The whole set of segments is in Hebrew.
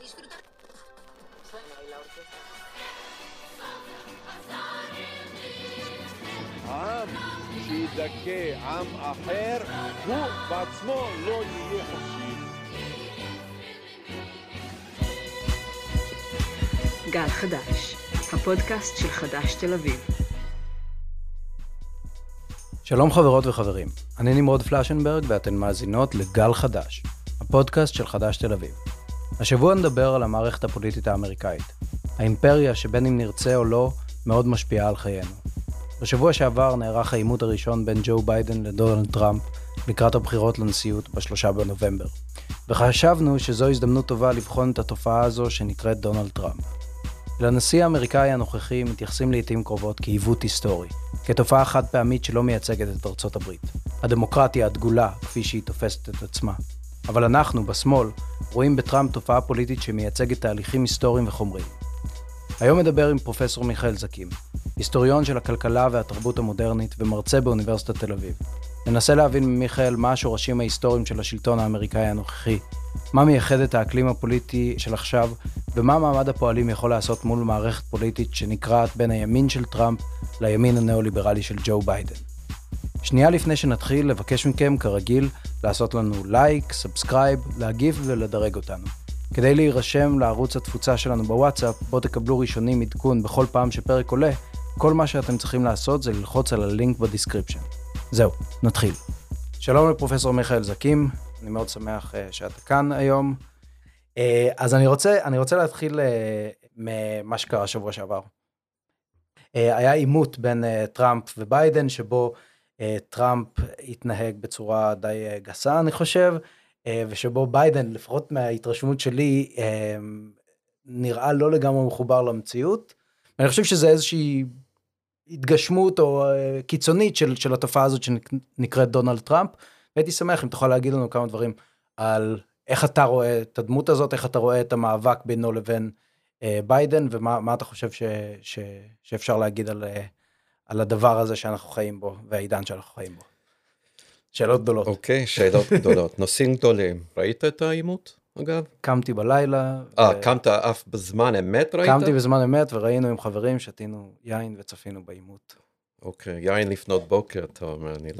עם שידכא עם אחר, הוא בעצמו לא יהיה חופשי. גל חדש, הפודקאסט של חדש תל אביב. שלום חברות וחברים, אני נמרוד פלשנברג ואתן מאזינות לגל חדש, הפודקאסט של חדש תל אביב. השבוע נדבר על המערכת הפוליטית האמריקאית, האימפריה שבין אם נרצה או לא מאוד משפיעה על חיינו. בשבוע שעבר נערך העימות הראשון בין ג'ו ביידן לדונלד טראמפ לקראת הבחירות לנשיאות ב3 בנובמבר, וחשבנו שזו הזדמנות טובה לבחון את התופעה הזו שנקראת דונלד טראמפ. לנשיא האמריקאי הנוכחי מתייחסים לעתים קרובות כעיוות היסטורי, כתופעה חד פעמית שלא מייצגת את ארצות הברית, הדמוקרטיה הדגולה כפי שהיא תופסת את עצמה. אבל אנחנו, בשמאל, רואים בטראמפ תופעה פוליטית שמייצגת תהליכים היסטוריים וחומריים. היום מדבר עם פרופסור מיכאל זקים, היסטוריון של הכלכלה והתרבות המודרנית ומרצה באוניברסיטת תל אביב. ננסה להבין ממיכאל מה השורשים ההיסטוריים של השלטון האמריקאי הנוכחי, מה מייחד את האקלים הפוליטי של עכשיו, ומה מעמד הפועלים יכול לעשות מול מערכת פוליטית שנקראת בין הימין של טראמפ לימין הנאו-ליברלי של ג'ו ביידן. שנייה לפני שנתחיל, לבקש מכם כרגיל לעשות לנו לייק, סאבסקרייב, להגיב ולדרג אותנו. כדי להירשם לערוץ התפוצה שלנו בוואטסאפ, בו תקבלו ראשונים עדכון בכל פעם שפרק עולה, כל מה שאתם צריכים לעשות זה ללחוץ על הלינק בדיסקריפשן. זהו, נתחיל. שלום לפרופסור מיכאל זקים, אני מאוד שמח שאתה כאן היום. אז אני רוצה להתחיל ממה שקרה שבוע שעבר. היה עימות בין טראמפ וביידן, שבו טראמפ התנהג בצורה די גסה, אני חושב, ושבו ביידן, לפחות מההתרשמות שלי, נראה לא לגמרי מחובר למציאות. ואני חושב שזה איזושהי התגשמות או קיצונית של התופעה הזאת שנקראת דונלד טראמפ. והייתי שמח אם תוכל להגיד לנו כמה דברים על איך אתה רואה את הדמות הזאת, איך אתה רואה את המאבק בינו לבין ביידן, ומה אתה חושב שאפשר להגיד על הדבר הזה שאנחנו חיים בו, והעידן שאנחנו חיים בו. שאלות גדולות. אוקיי, שאלות גדולות. נושאים גדולים. ראית את העימות, אגב? קמתי בלילה. קמת אף בזמן אמת ראית? קמתי בזמן אמת, וראינו עם חברים, שתינו יין וצפינו בעימות. אוקיי, יין לפנות בוקר, אתה אומר, אני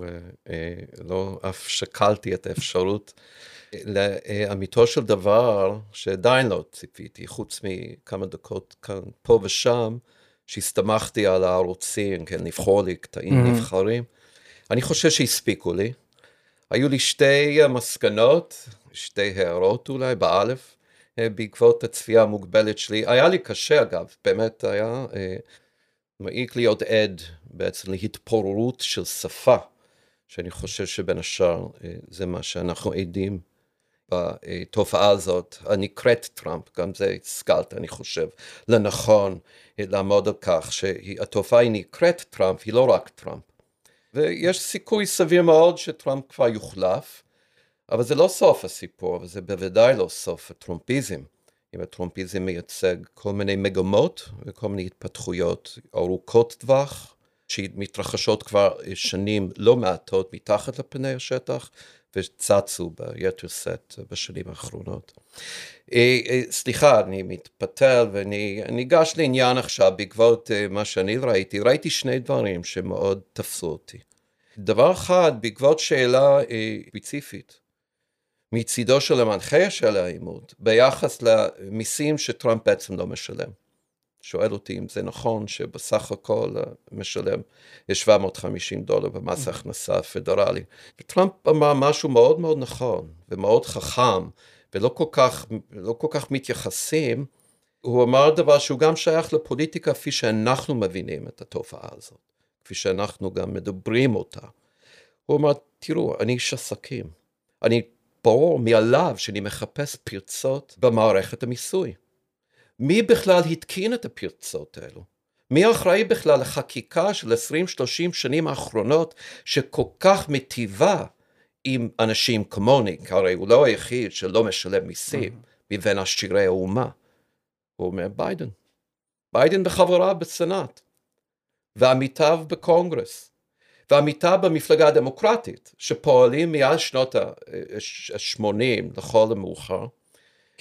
לא אף שקלתי את האפשרות. לאמיתו של דבר, שעדיין לא ציפיתי, חוץ מכמה דקות כאן, פה ושם, שהסתמכתי על הערוצים, כן, לבחור לי קטעים נבחרים. אני חושב שהספיקו לי. היו לי שתי מסקנות, שתי הערות אולי, באלף, בעקבות הצפייה המוגבלת שלי. היה לי קשה אגב, באמת היה מעיק להיות עד בעצם להתפוררות של שפה, שאני חושב שבין השאר זה מה שאנחנו עדים בתופעה הזאת, הנקראת טראמפ, גם זה השכלת, אני חושב, לנכון לעמוד על כך שהתופעה היא נקראת טראמפ, היא לא רק טראמפ. ויש סיכוי סביר מאוד שטראמפ כבר יוחלף, אבל זה לא סוף הסיפור, וזה בוודאי לא סוף הטראמפיזם. אם הטראמפיזם מייצג כל מיני מגמות וכל מיני התפתחויות ארוכות טווח, שמתרחשות כבר שנים לא מעטות מתחת לפני השטח, וצצו ביתר סט בשנים האחרונות. סליחה, אני מתפתל ואני ניגש לעניין עכשיו בעקבות מה שאני ראיתי שני דברים שמאוד תפסו אותי. דבר אחד, בעקבות שאלה ספציפית, מצידו של המנחה של העימות, ביחס למיסים שטראמפ בעצם לא משלם. שואל אותי אם זה נכון שבסך הכל משלם $750 במס הכנסה פדרלי. וטראמפ אמר משהו מאוד מאוד נכון ומאוד חכם, ולא כל כך מתייחסים. הוא אמר דבר שהוא גם שייך לפוליטיקה כפי שאנחנו מבינים את התופעה הזאת, כפי שאנחנו גם מדברים אותה. הוא אמר, תראו, אני איש עסקים. אני ברור מעליו שאני מחפש פרצות במערכת המיסוי. מי בכלל התקין את הפרצות האלו? מי אחראי בכלל לחקיקה של 20-30 שנים האחרונות שכל כך מטיבה עם אנשים כמוני, כי הרי הוא לא היחיד שלא משלם מיסים מבין עשירי האומה. הוא אומר ביידן בחברה בסנאט, ועמיתיו בקונגרס, ועמיתיו במפלגה הדמוקרטית, שפועלים מאז שנות ה-80 לכל המאוחר,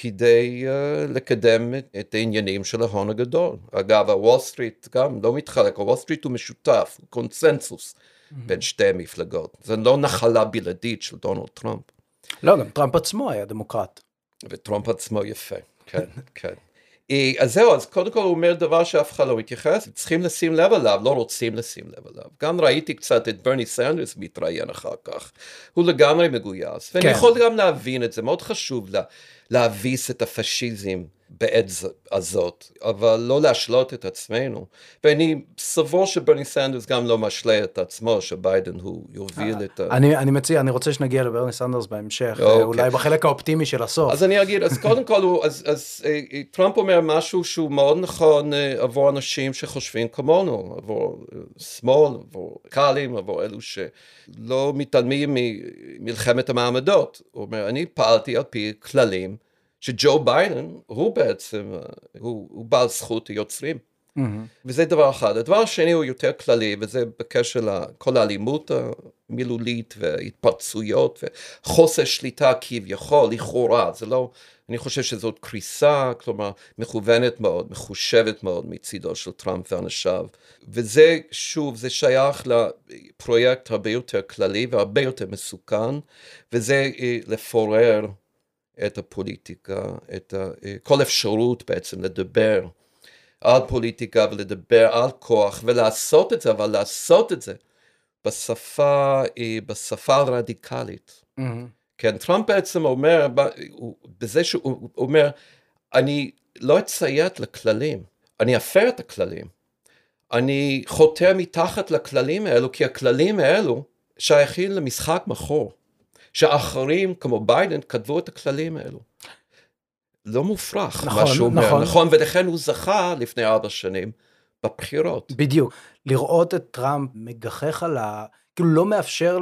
כדי לקדם את העניינים של ההון הגדול. אגב, הוול סטריט גם לא מתחלק, הוול סטריט הוא משותף, הוא קונסנזוס בין שתי המפלגות. זה לא נחלה בלעדית של דונלד טראמפ. לא, גם טראמפ עצמו היה דמוקרט. וטראמפ עצמו יפה, כן, כן. אז זהו, אז קודם כל הוא אומר דבר שאף אחד לא מתייחס, צריכים לשים לב עליו, לא רוצים לשים לב עליו. גם ראיתי קצת את ברני סנדרס מתראיין אחר כך, הוא לגמרי מגויס, ואני יכול גם להבין את זה, מאוד חשוב להביס את הפשיזם בעת הזאת, אבל לא להשלות את עצמנו, ואני סבור שברני סנדרס גם לא משלה את עצמו, שביידן הוא יוביל את ה... אני מציע, אני רוצה שנגיע לברני סנדרס בהמשך, אולי בחלק האופטימי של הסוף. אז אני אגיד, אז קודם כל, אז טראמפ אומר משהו שהוא מאוד נכון עבור אנשים שחושבים כמונו, עבור שמאל, עבור קהלים, עבור אלו שלא מתעלמים ממלחמת המעמדות. הוא אומר, אני פעלתי על פי כללים, שג'ו ביידן הוא בעצם, הוא בעל זכות היוצרים. וזה דבר אחד. הדבר השני הוא יותר כללי, וזה בקשר לכל האלימות המילולית והתפרצויות וחוסר שליטה כביכול, לכאורה. זה לא, אני חושב שזאת קריסה, כלומר, מכוונת מאוד, מחושבת מאוד מצידו של טראמפ ואנשיו. וזה, שוב, זה שייך לפרויקט הרבה יותר כללי והרבה יותר מסוכן, וזה לפורר את הפוליטיקה, כל אפשרות בעצם לדבר על פוליטיקה ולדבר על כוח ולעשות את זה, אבל לעשות את זה בשפה הרדיקלית. כן, טראמפ בעצם אומר, בזה שהוא אומר, אני לא אציית לכללים, אני אפר את הכללים, אני חותר מתחת לכללים האלו, כי הכללים האלו שייכים למשחק מחור. שאחרים כמו ביידן כתבו את הכללים האלו. לא מופרך, מה שהוא אומר, נכון, ולכן הוא זכה לפני 4 שנים בבחירות. בדיוק. לראות את טראמפ מגחך על כאילו לא מאפשר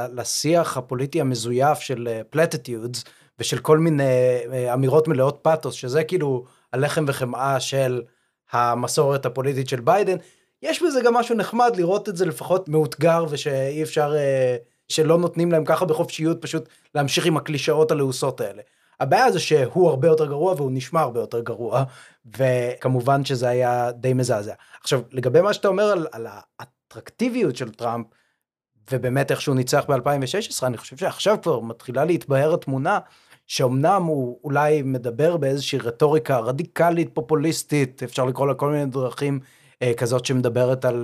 לשיח הפוליטי המזויף של פלטיטיודס, ושל כל מיני אמירות מלאות פאתוס, שזה כאילו הלחם וחמאה של המסורת הפוליטית של ביידן. יש בזה גם משהו נחמד לראות את זה לפחות מאותגר, ושאי אפשר... שלא נותנים להם ככה בחופשיות פשוט להמשיך עם הקלישאות הלעוסות האלה. הבעיה זה שהוא הרבה יותר גרוע והוא נשמע הרבה יותר גרוע, וכמובן שזה היה די מזעזע. עכשיו, לגבי מה שאתה אומר על האטרקטיביות של טראמפ, ובאמת איך שהוא ניצח ב-2016, אני חושב שעכשיו כבר מתחילה להתבהר התמונה, שאומנם הוא אולי מדבר באיזושהי רטוריקה רדיקלית, פופוליסטית, אפשר לקרוא לה כל מיני דרכים כזאת שמדברת על...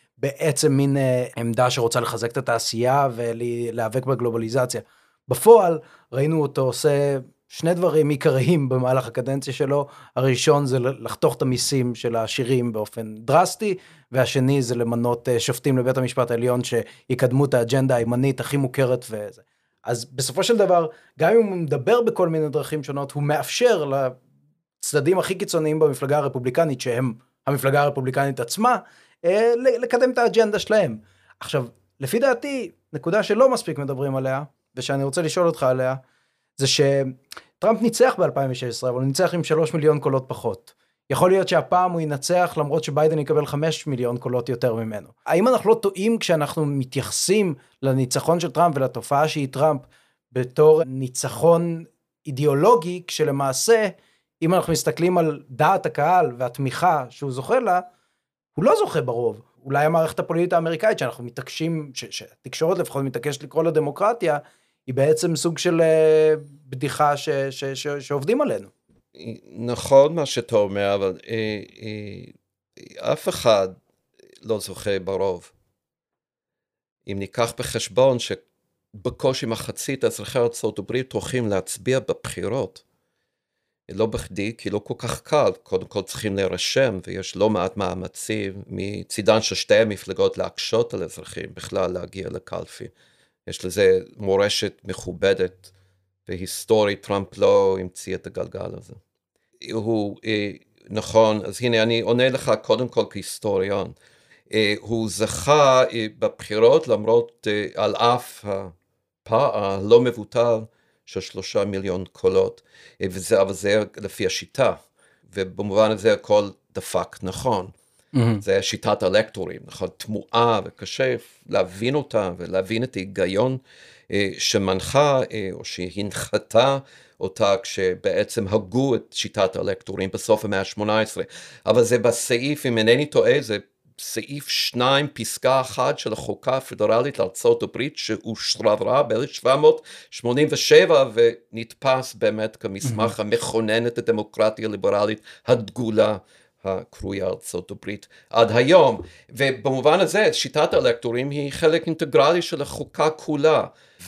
בעצם מין עמדה שרוצה לחזק את התעשייה ולהיאבק בגלובליזציה. בפועל ראינו אותו עושה 2 דברים עיקריים במהלך הקדנציה שלו, הראשון זה לחתוך את המיסים של העשירים באופן דרסטי, והשני זה למנות שופטים לבית המשפט העליון שיקדמו את האג'נדה הימנית הכי מוכרת וזה. אז בסופו של דבר, גם אם הוא מדבר בכל מיני דרכים שונות, הוא מאפשר לצדדים הכי קיצוניים במפלגה הרפובליקנית, שהם המפלגה הרפובליקנית עצמה, לקדם את האג'נדה שלהם. עכשיו, לפי דעתי, נקודה שלא מספיק מדברים עליה, ושאני רוצה לשאול אותך עליה, זה שטראמפ ניצח ב-2016, אבל הוא ניצח עם 3 מיליון קולות פחות. יכול להיות שהפעם הוא ינצח, למרות שביידן יקבל 5 מיליון קולות יותר ממנו. האם אנחנו לא טועים כשאנחנו מתייחסים לניצחון של טראמפ ולתופעה שהיא טראמפ, בתור ניצחון אידיאולוגי, כשלמעשה, אם אנחנו מסתכלים על דעת הקהל והתמיכה שהוא זוכה לה, הוא לא זוכה ברוב. אולי המערכת הפוליטית האמריקאית, שאנחנו מתעקשים, שהתקשורת לפחות מתעקשת לקרוא לדמוקרטיה, היא בעצם סוג של בדיחה שעובדים עלינו. נכון מה שאתה אומר, אבל אף אחד לא זוכה ברוב. אם ניקח בחשבון שבקושי מחצית אזרחי ארצות הברית הולכים להצביע בבחירות, לא בכדי, כי לא כל כך קל, קודם כל צריכים להירשם, ויש לא מעט מאמצים מצידן של 2 המפלגות להקשות על אזרחים, בכלל להגיע לקלפי. יש לזה מורשת מכובדת והיסטורית, טראמפ לא המציא את הגלגל הזה. הוא, נכון, אז הנה אני עונה לך קודם כל כהיסטוריון. הוא זכה בבחירות למרות על אף הפער לא מבוטל, של 3 מיליון קולות, אבל זה לפי השיטה, ובמובן הזה הכל דפק נכון. זה שיטת אלקטורים, נכון, תמוהה וקשה להבין אותה, ולהבין את ההיגיון שמנחה או שהנחתה אותה כשבעצם הגו את שיטת האלקטורים בסוף המאה ה-18. אבל זה בסעיף, אם אינני טועה, זה סעיף 2 פסקה 1 של החוקה הפדרלית לארצות הברית שאושררה ב-1787 ונתפס באמת כמסמך המכונן את הדמוקרטיה הליברלית הדגולה הקרויה ארצות הברית עד היום. ובמובן הזה שיטת האלקטורים היא חלק אינטגרלי של החוקה כולה,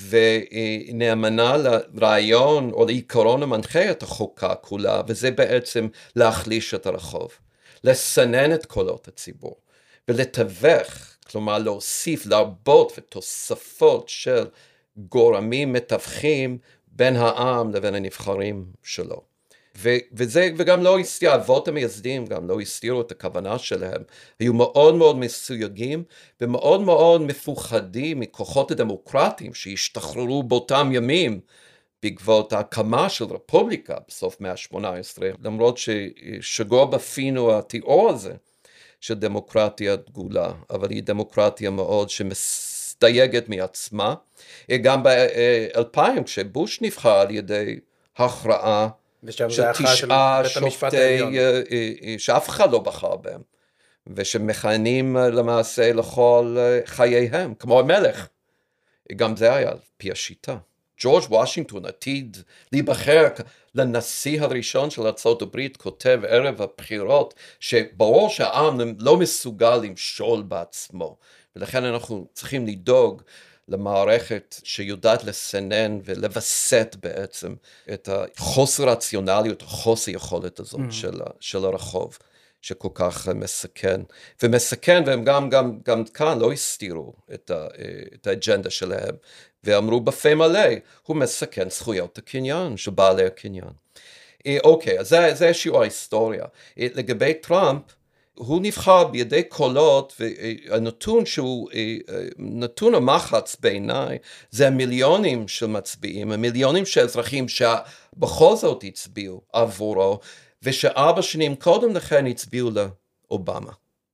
ונאמנה לרעיון או לעיקרון המנחה את החוקה כולה, וזה בעצם להחליש את הרחוב, לסנן את קולות הציבור ולתווך, כלומר להוסיף, להרבות ותוספות של גורמים מתווכים בין העם לבין הנבחרים שלו. וגם לא הסתיר, האבות המייסדים גם לא הסתירו את הכוונה שלהם, היו מאוד מאוד מסויגים ומאוד מאוד מפוחדים מכוחות הדמוקרטיים שהשתחררו באותם ימים בעקבות ההקמה של רפובליקה בסוף מאה ה-18, למרות ששגור בפינו התיאור הזה של דמוקרטיה דגולה, אבל היא דמוקרטיה מאוד שמסתייגת מעצמה. גם ב-2000 כשבוש נבחר על ידי הכרעה של 9 שופטי שאף אחד לא בחר בהם, ושמכהנים למעשה לכל חייהם, כמו המלך. גם זה היה על פי השיטה. ג'ורג' וושינגטון עתיד להיבחר לנשיא הראשון של ארצות הברית, כותב ערב הבחירות, שברור שהעם לא מסוגל למשול בעצמו, ולכן אנחנו צריכים לדאוג למערכת שיודעת לסנן ולווסת בעצם את החוסר רציונליות, החוסר יכולת הזאת של הרחוב, שכל כך מסכן. ומסכן, והם גם כאן לא הסתירו את האג'נדה שלהם, ואמרו בפה מלא, הוא מסכן זכויות הקניין של בעלי הקניין. אוקיי, אז זה שיעור ההיסטוריה. לגבי טראמפ, הוא נבחר בידי קולות, והנתון שהוא נתון המחץ בעיניי, זה המיליונים של מצביעים, המיליונים של אזרחים שבכל זאת הצביעו עבורו, ו4 שנים קודם לכן הצביעו לאובמה.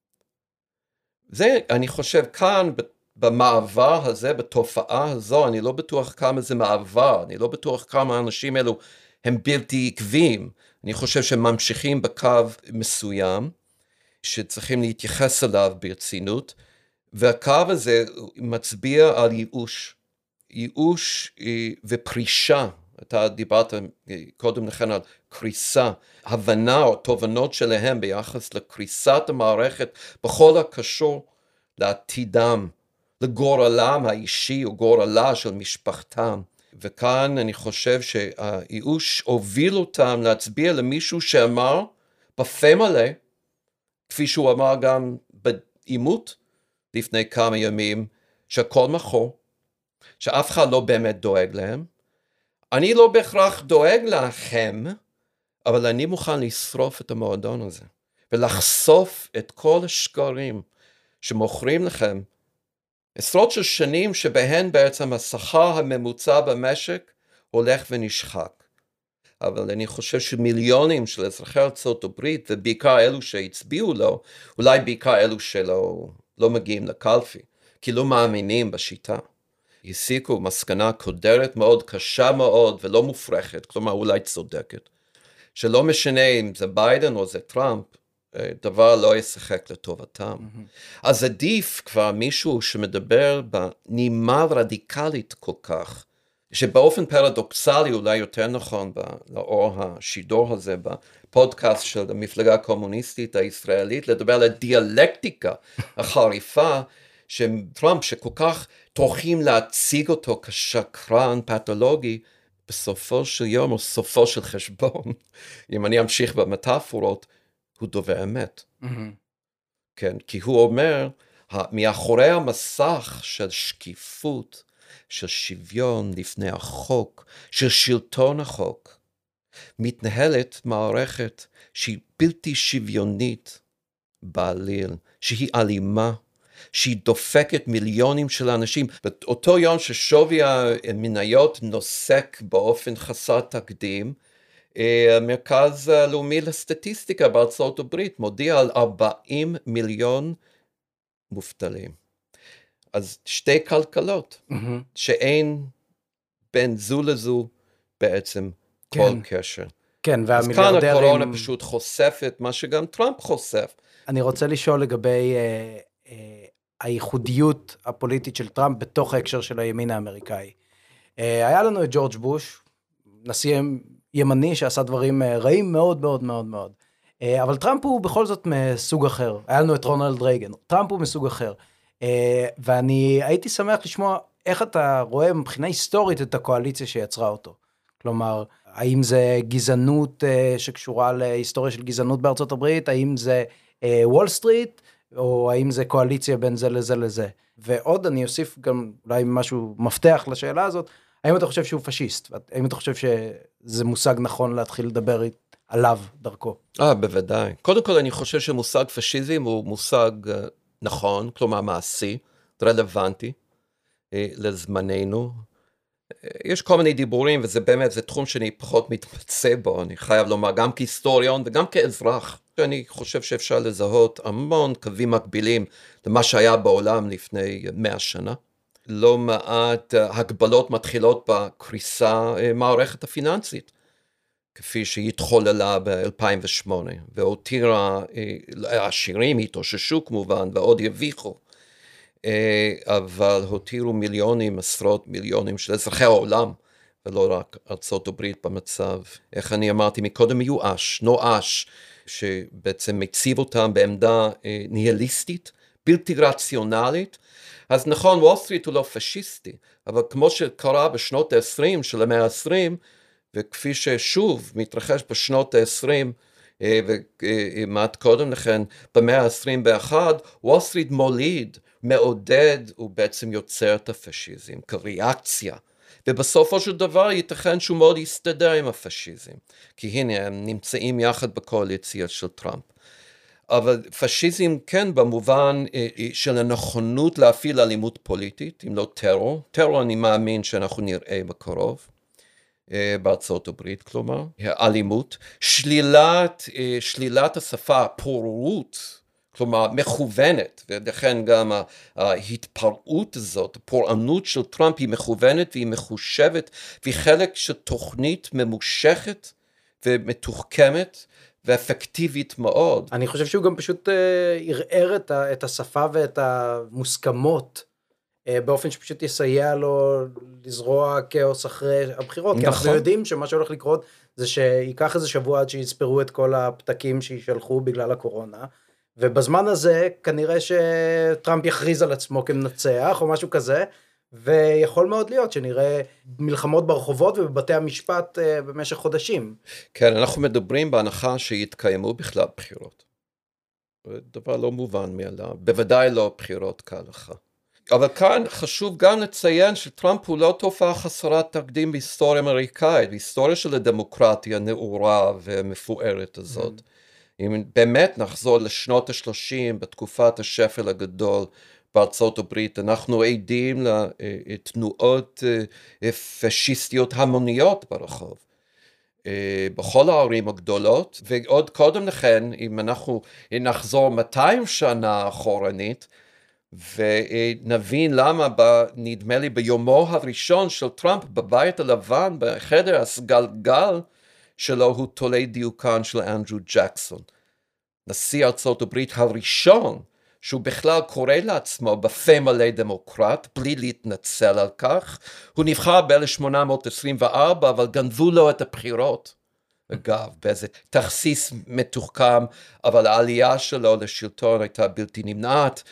זה, אני חושב, כאן במעבר הזה, בתופעה הזו, אני לא בטוח כמה זה מעבר, אני לא בטוח כמה האנשים האלו הם בלתי עקביים, אני חושב שהם ממשיכים בקו מסוים, שצריכים להתייחס אליו ברצינות, והקו הזה מצביע על ייאוש ופרישה. אתה דיברת קודם לכן על קריסה, הבנה או תובנות שלהם ביחס לקריסת המערכת בכל הקשור לעתידם, לגורלם האישי או גורלה של משפחתם. וכאן אני חושב שהייאוש הוביל אותם להצביע למישהו שאמר בפה מלא, כפי שהוא אמר גם בעימות לפני כמה ימים, שהכל מכור, שאף אחד לא באמת דואג להם. אני לא בהכרח דואג לכם, אבל אני מוכן לשרוף את המועדון הזה, ולחשוף את כל השקרים שמוכרים לכם, עשרות של שנים שבהן בעצם השכר הממוצע במשק הולך ונשחק. אבל אני חושב שמיליונים של אזרחי ארצות הברית, ובעיקר אלו שהצביעו לו, אולי בעיקר אלו שלא מגיעים לקלפי, כי לא מאמינים בשיטה. הסיקו מסקנה קודרת מאוד, קשה מאוד ולא מופרכת, כלומר אולי צודקת, שלא משנה אם זה ביידן או זה טראמפ, דבר לא ישחק לטובתם. אז עדיף כבר מישהו שמדבר בנימה רדיקלית כל כך, שבאופן פרדוקסלי אולי יותר נכון לאור השידור הזה בפודקאסט של המפלגה הקומוניסטית הישראלית, לדבר על הדיאלקטיקה החריפה שטראמפ שכל כך טורחים להציג אותו כשקרן פתולוגי, בסופו של יום או סופו של חשבון, אם אני אמשיך במטאפורות, הוא דובר אמת. כן, כי הוא אומר, מאחורי המסך של שקיפות, של שוויון לפני החוק, של שלטון החוק, מתנהלת מערכת שהיא בלתי שוויונית בעליל, שהיא אלימה, שהיא דופקת מיליונים של אנשים. באותו יום ששווי המניות נוסק באופן חסר תקדים, המרכז הלאומי לסטטיסטיקה בארצות הברית מודיע על 40 מיליון מובטלים. אז שתי כלכלות שאין בין זו לזו בעצם כל קשר. כן, אז כאן הקורונה פשוט חושפת מה שגם טראמפ חושף. אני רוצה לשאול לגבי הייחודיות הפוליטית של טראמפ בתוך ההקשר של הימין האמריקאי. היה לנו את ג'ורג' בוש, נשיא ימני שעשה דברים רעים מאוד מאוד מאוד מאוד. אבל טראמפ הוא בכל זאת מסוג אחר. היה לנו את רונלד רייגן. טראמפ הוא מסוג אחר. ואני הייתי שמח לשמוע איך אתה רואה מבחינה היסטורית את הקואליציה שיצרה אותו. כלומר, האם זה גזענות שקשורה להיסטוריה של גזענות בארצות הברית? האם זה וול סטריט? או האם זה קואליציה בין זה לזה לזה? ועוד אני אוסיף גם אולי משהו מפתח לשאלה הזאת. האם אתה חושב שהוא פשיסט? האם אתה חושב שזה מושג נכון להתחיל לדבר עליו דרכו? בוודאי. קודם כל אני חושב שמושג פשיזם הוא מושג נכון, כלומר מעשי, רלוונטי לזמננו. יש כל מיני דיבורים, וזה באמת, זה תחום שאני פחות מתמצא בו, אני חייב לומר, גם כהיסטוריון וגם כאזרח. אני חושב שאפשר לזהות המון קווים מקבילים למה שהיה בעולם לפני 100 שנה. לא מעט הגבלות מתחילות בקריסה מערכת הפיננסית, כפי שהיא התחוללה ב-2008, והותירה, העשירים התאוששו כמובן, ועוד יביכו, אבל הותירו מיליונים, עשרות מיליונים של אזרחי העולם, ולא רק ארצות הברית במצב, איך אני אמרתי מקודם, מיואש, נואש, שבעצם מציב אותם בעמדה ניהליסטית, בלתי רציונלית. אז נכון, וול סטריט הוא לא פשיסטי, אבל כמו שקרה בשנות ה-20 של המאה ה-20, וכפי ששוב מתרחש בשנות ה-20, ומעט קודם לכן, במאה ה-21, וול סטריט מוליד, מעודד, הוא בעצם יוצר את הפשיזם כריאקציה. ובסופו של דבר ייתכן שהוא מאוד יסתדר עם הפשיזם, כי הנה הם נמצאים יחד בקואליציה של טראמפ. אבל פשיזם כן במובן של הנכונות להפעיל אלימות פוליטית, אם לא טרור. טרור אני מאמין שאנחנו נראה בקרוב, בארצות הברית כלומר. אלימות, שלילת השפה, פוררות, כלומר מכוונת, ולכן גם ההתפרעות הזאת, הפורענות של טראמפ היא מכוונת והיא מחושבת, והיא חלק של תוכנית ממושכת ומתוחכמת ואפקטיבית מאוד. אני חושב שהוא גם פשוט ערער את השפה ואת המוסכמות, באופן שפשוט יסייע לו לזרוע כאוס אחרי הבחירות. כי אנחנו יודעים שמה שהולך לקרות זה שיקח איזה שבוע עד שיספרו את כל הפתקים שישלחו בגלל הקורונה, ובזמן הזה כנראה שטראמפ יכריז על עצמו כמנצח או משהו כזה, ויכול מאוד להיות שנראה מלחמות ברחובות ובבתי המשפט במשך חודשים. כן, אנחנו מדברים בהנחה שיתקיימו בכלל בחירות. דבר לא מובן מאליו, בוודאי לא בחירות כהלכה. אבל כאן חשוב גם לציין שטראמפ הוא לא תופעה חסרת תקדים בהיסטוריה אמריקאית, בהיסטוריה של הדמוקרטיה הנאורה ומפוארת הזאת. אם באמת נחזור לשנות ה-30 בתקופת השפל הגדול בארצות הברית, אנחנו עדים לתנועות פשיסטיות המוניות ברחוב, בכל הערים הגדולות, ועוד קודם לכן, אם אנחנו נחזור 200 שנה אחורנית, ונבין למה נדמה לי ביומו הראשון של טראמפ בבית הלבן, בחדר הסגלגל שלו, הוא תולי דיוקן של אנדרו ג'קסון, נשיא ארצות הברית הראשון, שהוא בכלל קורא לעצמו בפה מלא דמוקרט, בלי להתנצל על כך. הוא נבחר ב-1824, אבל גנבו לו את הבחירות. אגב, באיזה תכסיס מתוחכם, אבל העלייה שלו לשלטון הייתה בלתי נמנעת.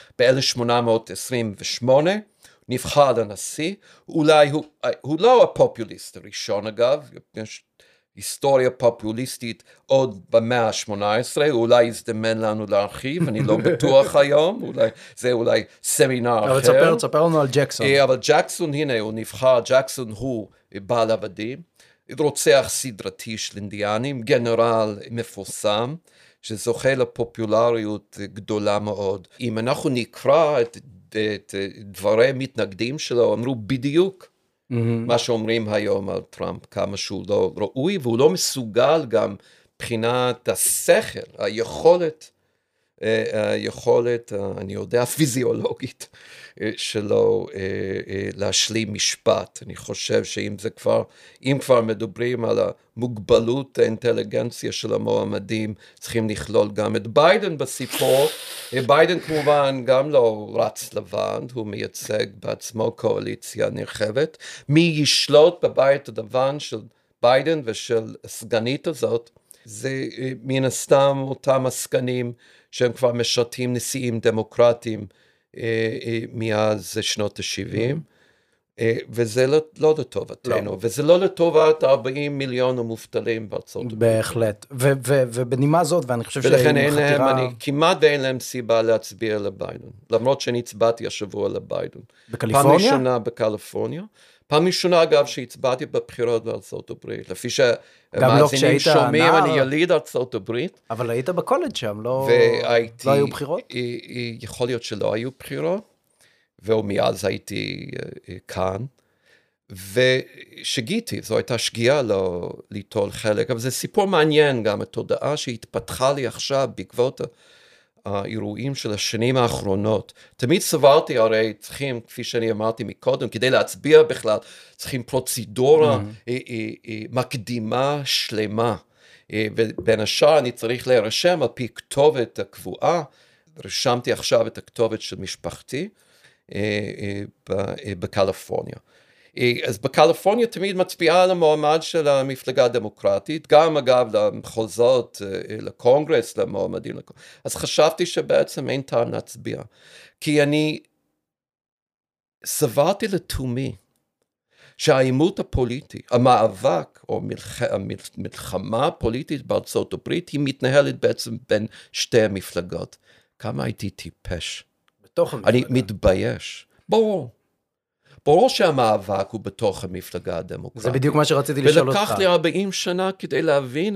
ב-1828 נבחר לנשיא, אולי הוא לא הפופוליסט הראשון אגב, יש היסטוריה פופוליסטית עוד במאה ה-18, אולי יזדמן לנו להרחיב, אני לא בטוח היום, זה אולי סמינר אחר. אבל תספר לנו על ג'קסון. אבל ג'קסון, הנה הוא נבחר, ג'קסון הוא בעל עבדים, רוצח סדרתי של אינדיאנים, גנרל מפורסם, שזוכה לפופולריות גדולה מאוד. אם אנחנו נקרא את דברי מתנגדים שלו, אמרו בדיוק, מה שאומרים היום על טראמפ, כמה שהוא לא ראוי, והוא לא מסוגל גם מבחינת השכל, היכולת היכולת, אני יודע, הפיזיולוגית שלו להשלים משפט. אני חושב אם כבר מדברים על המוגבלות האינטליגנציה של המועמדים, צריכים לכלול גם את ביידן בסיפור. ביידן כמובן גם לא רץ לבן, הוא מייצג בעצמו קואליציה נרחבת. מי ישלוט בבית הלבן של ביידן ושל הסגנית הזאת, זה מן הסתם אותם עסקנים שהם כבר משרתים נשיאים דמוקרטיים מאז שנות ה-70, וזה לא לטובתנו, וזה לא לטובת 40 מיליון המובטלים בארצות הברית. בהחלט, ובנימה זאת, ואני חושב ולכן כמעט ואין להם סיבה להצביע לביידן, למרות שאני הצבעתי השבוע לביידן. בקליפורניה? פעם ראשונה בקליפורניה. פעם ראשונה, אגב, שהצבעתי בבחירות בארצות הברית, לפי שהמאזינים שומעים, אני יליד ארצות הברית. אבל היית בקולג' שם, לא היו בחירות? יכול להיות שלא היו בחירות, ומאז הייתי כאן, ושגיתי, זו הייתה שגיאה לא ליטול חלק, אבל זה סיפור מעניין גם, התודעה שהתפתחה לי עכשיו בעקבות האירועים של השנים האחרונות. תמיד סברתי, הרי צריכים, כפי שאני אמרתי מקודם, כדי להצביע בכלל, צריכים פרוצדורה מקדימה שלמה. ובין השאר אני צריך להירשם על פי כתובת הקבועה, רשמתי עכשיו את הכתובת של משפחתי בקליפורניה. אז בקליפורניה תמיד מצביעה על המועמד של המפלגה הדמוקרטית, גם אגב למחוזות, לקונגרס, למועמדים. אז חשבתי שבעצם אין טעם להצביע, כי אני סברתי לתומי שהעימות הפוליטי, המאבק או המלחמה הפוליטית בארצות הברית, היא מתנהלת בעצם בין שתי המפלגות. כמה הייתי טיפש. בתוך המפלגה. אני מתבייש. ברור שהמאבק הוא בתוך המפלגה הדמוקרטית. זה בדיוק מה שרציתי לשאול אותך. ולקח לי 40 שנה כדי להבין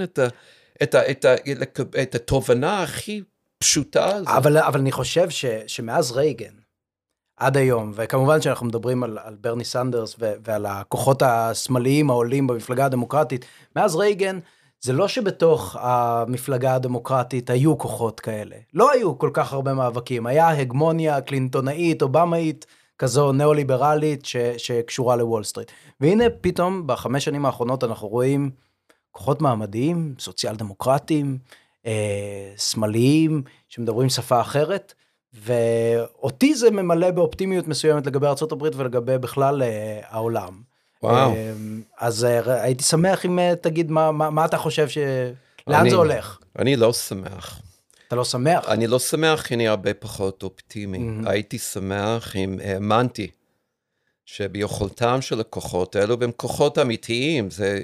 את התובנה הכי פשוטה הזאת. אבל אני חושב שמאז רייגן, עד היום, וכמובן שאנחנו מדברים על ברני סנדרס ועל הכוחות השמאליים העולים במפלגה הדמוקרטית, מאז רייגן, זה לא שבתוך המפלגה הדמוקרטית היו כוחות כאלה. לא היו כל כך הרבה מאבקים. היה הגמוניה קלינטונאית, אובמאית, כזו נאו-ליברלית שקשורה לוול סטריט. והנה פתאום ב5 שנים האחרונות אנחנו רואים כוחות מעמדיים, סוציאל דמוקרטיים, שמאליים, שמדברים שפה אחרת, ואותי זה ממלא באופטימיות מסוימת לגבי ארצות הברית ולגבי בכלל העולם. וואו. אז הייתי שמח אם תגיד מה אתה חושב לאן זה הולך? אני לא שמח. אתה לא שמח? אני לא שמח כי אני הרבה פחות אופטימי. הייתי שמח אם האמנתי שביכולתם של הכוחות האלו, והם כוחות אמיתיים, זה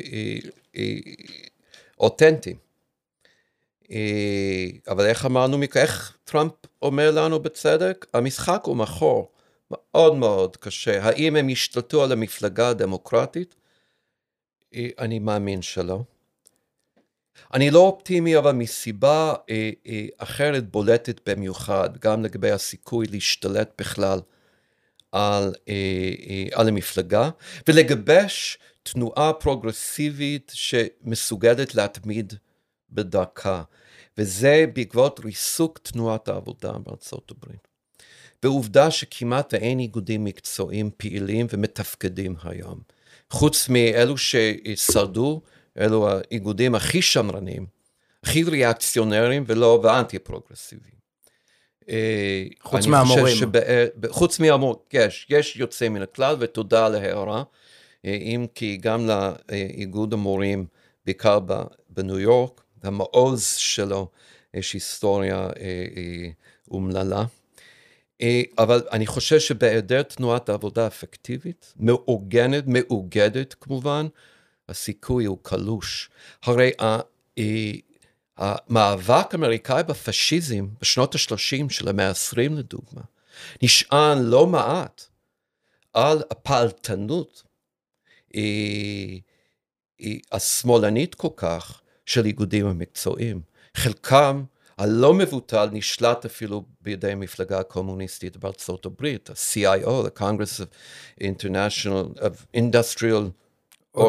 אותנטי. אבל איך אמרנו, איך טראמפ אומר לנו בצדק? המשחק הוא מחור, מאוד מאוד קשה. האם הם ישתלטו על המפלגה הדמוקרטית? אני מאמין שלא. אני לא אופטימי, אבל מסיבה אחרת בולטת במיוחד, גם לגבי הסיכוי להשתלט בכלל על המפלגה, ולגבש תנועה פרוגרסיבית שמסוגלת להתמיד בדרכה, וזה בעקבות ריסוק תנועת העבודה בארצות הברית. ועובדה שכמעט אין איגודים מקצועיים פעילים ומתפקדים היום. חוץ מאלו ששרדו, אלו האיגודים הכי שמרנים, הכי ריאקציונרים ואנטי פרוגרסיביים. חוץ מהמורים. חוץ מהמורים, יש יוצא מן הכלל, ותודה על ההערה, אם כי גם לאיגוד המורים, בעיקר בניו יורק, המעוז שלו, יש היסטוריה אומללה. אבל אני חושב שבהיעדר תנועת העבודה אפקטיבית, מאוגדת כמובן, הסיכוי הוא קלוש. הרי המאבק האמריקאי בפשיזם בשנות ה-30 של המאה ה-20 לדוגמה, נשען לא מעט על הפעלתנות השמאלנית כל כך של איגודים המקצועיים. חלקם הלא מבוטל נשלט אפילו בידי המפלגה הקומוניסטית בארצות הברית, ה-CIO, ה-Congress of Industrial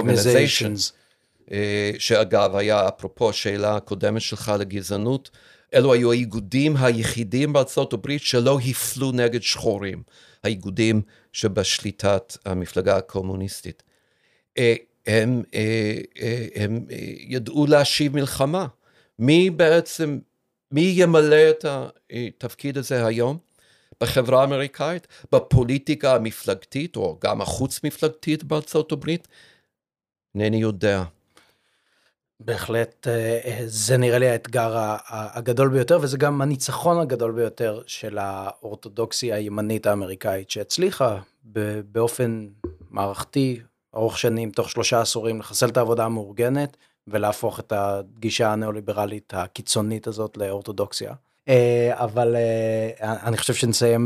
Organizations, שאגב היה, אפרופו השאלה הקודמת שלך לגזענות, אלו היו האיגודים היחידים בארצות הברית שלא הפלו נגד שחורים, האיגודים שבשליטת המפלגה הקומוניסטית. הם ידעו להשיב מלחמה. מי ימלא את התפקיד הזה היום? בחברה האמריקאית, בפוליטיקה המפלגתית, או גם החוץ-מפלגתית בארצות הברית? אינני יודע. בהחלט, זה נראה לי האתגר הגדול ביותר, וזה גם הניצחון הגדול ביותר של האורתודוקסיה הימנית האמריקאית, שהצליחה באופן מערכתי, ארוך שנים, תוך 3 עשורים, לחסל את העבודה המאורגנת, ולהפוך את הגישה הנאו-ליברלית הקיצונית הזאת לאורתודוקסיה. אבל אני חושב שנסיים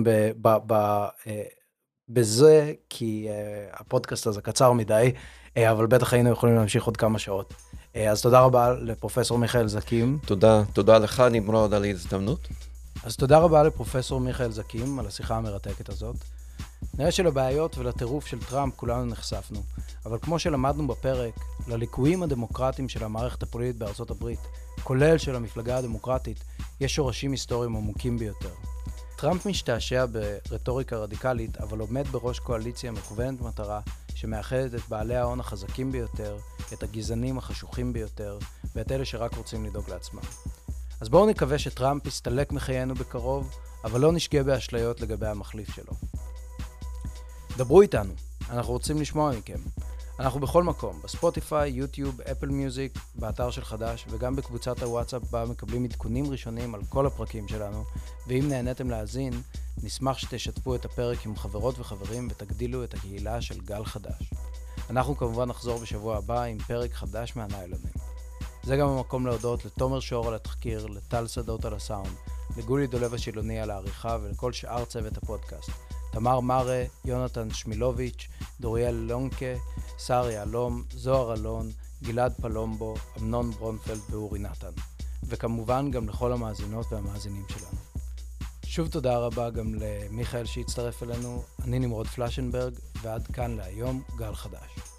בזה, כי הפודקאסט הזה קצר מדי, אבל בטח היינו יכולים להמשיך עוד כמה שעות. אז תודה רבה לפרופסור מיכאל זקים. תודה לך נמרוד על ההזדמנות. אז תודה רבה לפרופסור מיכאל זקים על השיחה המרתקת הזאת. נראה שלבעיות ולטירוף של טראמפ כולנו נחשפנו, אבל כמו שלמדנו בפרק, לליקויים הדמוקרטיים של המערכת הפוליטית בארצות הברית, כולל של המפלגה הדמוקרטית, יש שורשים היסטוריים עמוקים ביותר. טראמפ משתעשע ברטוריקה רדיקלית, אבל עומד בראש קואליציה מכוונת מטרה שמאחדת את בעלי ההון החזקים ביותר, את הגזענים החשוכים ביותר, ואת אלה שרק רוצים לדאוג לעצמם. אז בואו נקווה שטראמפ יסתלק מחיינו בקרוב, אבל לא נשגה באשליות לגבי המחליף שלו. דברו איתנו, אנחנו רוצים לשמוע מכם. אנחנו בכל מקום, בספוטיפיי, יוטיוב, אפל מיוזיק, באתר של חדש, וגם בקבוצת הוואטסאפ בה מקבלים עדכונים ראשונים על כל הפרקים שלנו, ואם נהניתם להאזין, נשמח שתשתפו את הפרק עם חברות וחברים ותגדילו את הקהילה של גל חדש. אנחנו כמובן נחזור בשבוע הבא עם פרק חדש מהניילונים. זה גם המקום להודות לתומר שור על התחקיר, לטל שדות על הסאונד, לגולי דולב השילוני על העריכה ולכל שאר צוות הפודקאסט. תמר מרה, יונתן שמילוביץ', דוריאל לונקה, שר יעלום, זוהר אלון, גלעד פלומבו, אמנון ברונפלד ואורי נתן. וכמובן גם לכל המאזינות והמאזינים שלנו. שוב תודה רבה גם למיכאל שהצטרף אלינו, אני נמרוד פלשנברג, ועד כאן להיום גל חדש.